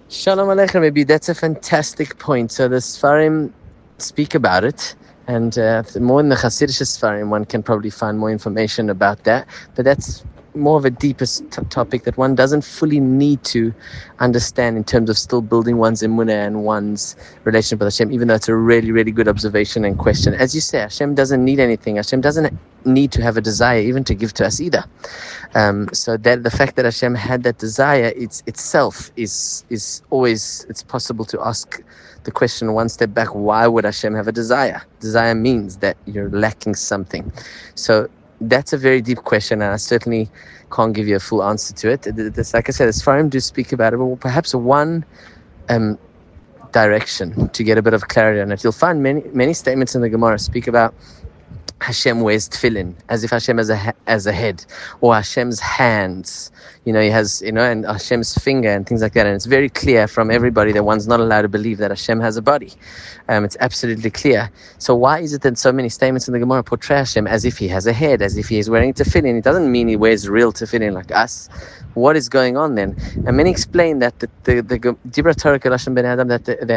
Shalom Aleichem, maybe that's a fantastic point. So the Sfarim speak about it, and more in the Hasidic Sfarim, one can probably find more information about that. But that's more of a deeper topic that one doesn't fully need to understand in terms of still building one's emunah and one's relationship with Hashem, even though it's a really, really good observation and question. As you say, Hashem doesn't need anything. Hashem doesn't need to have a desire even to give to us either. So that the fact that Hashem had that desire itself is always, it's possible to ask the question one step back, why would Hashem have a desire? Desire means that you're lacking something. So that's a very deep question, and I certainly can't give you a full answer to it. This, like I said, the Sfarim do speak about it, but perhaps one direction to get a bit of clarity on it. You'll find many statements in the Gemara speak about Hashem wears tefillin, as if Hashem has a head, or Hashem's hands, he has, and Hashem's finger and things like that. And it's very clear from everybody that one's not allowed to believe that Hashem has a body. It's absolutely clear. So why is it that so many statements in the Gemara portray Hashem as if he has a head, as if he is wearing tefillin? It doesn't mean he wears real tefillin like us. What is going on then? And many explain that the Dibra Torah Kelashem Ben Adam,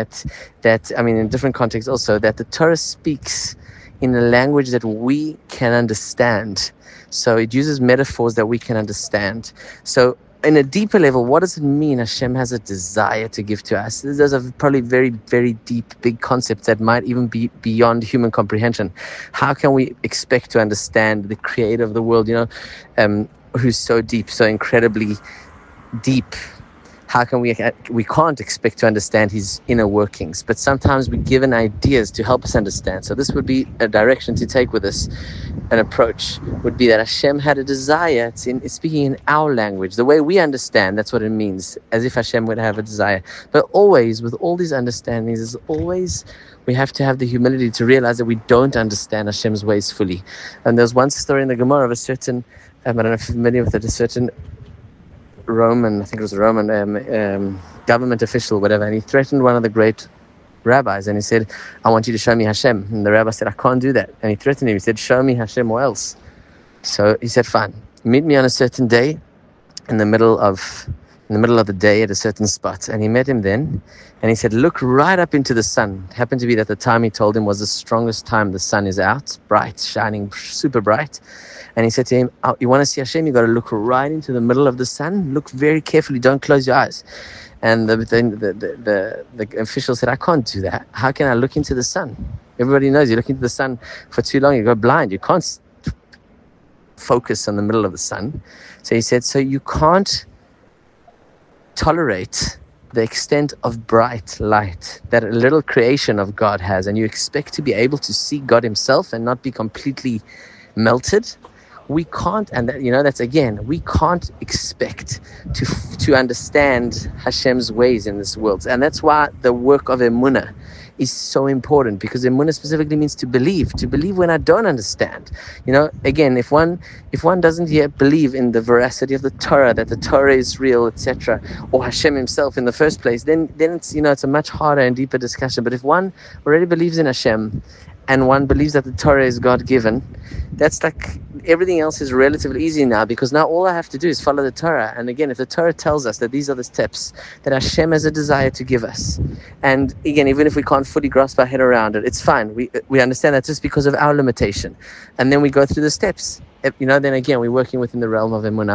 that in different contexts also, that the Torah speaks in a language that we can understand. So it uses metaphors that we can understand. So in a deeper level, what does it mean Hashem has a desire to give to us? Those are probably very, very deep, big concepts that might even be beyond human comprehension. How can we expect to understand the creator of the world, who's so deep, so incredibly deep? How can we can't expect to understand his inner workings, but sometimes we're given ideas to help us understand. So this would be a direction to take with this. An approach would be that Hashem had a desire. It's speaking in our language, the way we understand. That's what it means, as if Hashem would have a desire. But always, with all these understandings, is always we have to have the humility to realize that we don't understand Hashem's ways fully. And there's one story in the Gemara of a certain, I don't know if you're familiar with it, a certain Roman, I think it was a Roman government official, whatever, and he threatened one of the great rabbis, and he said, I want you to show me Hashem. And the rabbi said, I can't do that. And he threatened him. He said, show me Hashem or else. So he said, fine, meet me on a certain day in the middle of the day at a certain spot. And he met him then, and he said, look right up into the sun. It happened to be that the time he told him was the strongest time the sun is out, bright, shining, super bright. And he said to him, you want to see Hashem? You got to look right into the middle of the sun. Look very carefully. Don't close your eyes. And the official said, I can't do that. How can I look into the sun? Everybody knows you look into the sun for too long, you go blind. You can't focus on the middle of the sun. So he said, so you can't tolerate the extent of bright light that a little creation of God has, and you expect to be able to see God himself and not be completely melted? We can't, and that's again, we can't expect to understand Hashem's ways in this world. And that's why the work of emunah is so important, because emunah specifically means to believe when I don't understand. Again, if one doesn't yet believe in the veracity of the Torah, that the Torah is real, etc., or Hashem himself in the first place, then it's it's a much harder and deeper discussion. But if one already believes in Hashem, and one believes that the Torah is God-given, that's like everything else is relatively easy now, because now all I have to do is follow the Torah. And again, if the Torah tells us that these are the steps that Hashem has a desire to give us, and again, even if we can't fully grasp our head around it, it's fine. We understand that just because of our limitation. And then we go through the steps. Then again, we're working within the realm of emunah.